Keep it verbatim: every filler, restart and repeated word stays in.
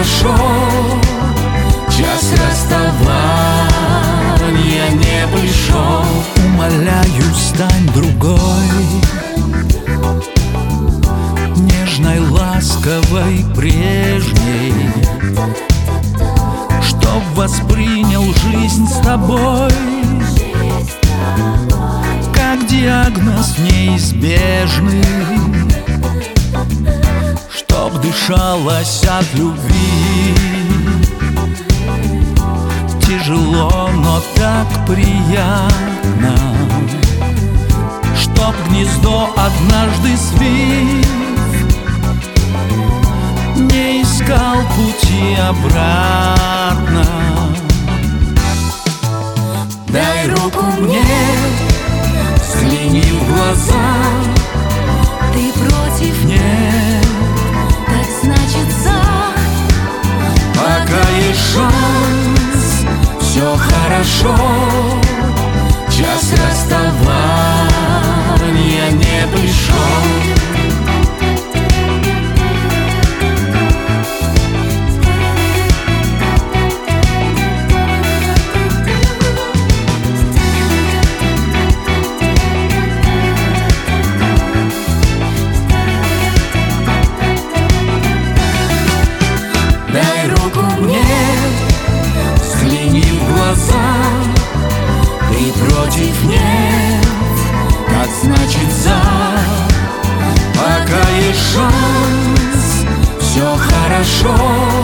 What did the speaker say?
хорошо, час расставания не пришел. Умоляю, стань другой, нежной, ласковой, прежней, чтоб воспринял жизнь с тобой как диагноз неизбежный, чтоб дышалось от любви. Тяжело, но так приятно, чтоб гнездо однажды свив не искал пути обратно. Дай руку мне, взгляни в глаза. Ты против? Нет, Так значит за. пока есть шанс, все хорошо, час расставания не пришел. Дай руку мне, взгляни в глаза. Ты против? Нет, так значит за. Пока есть шанс, все хорошо,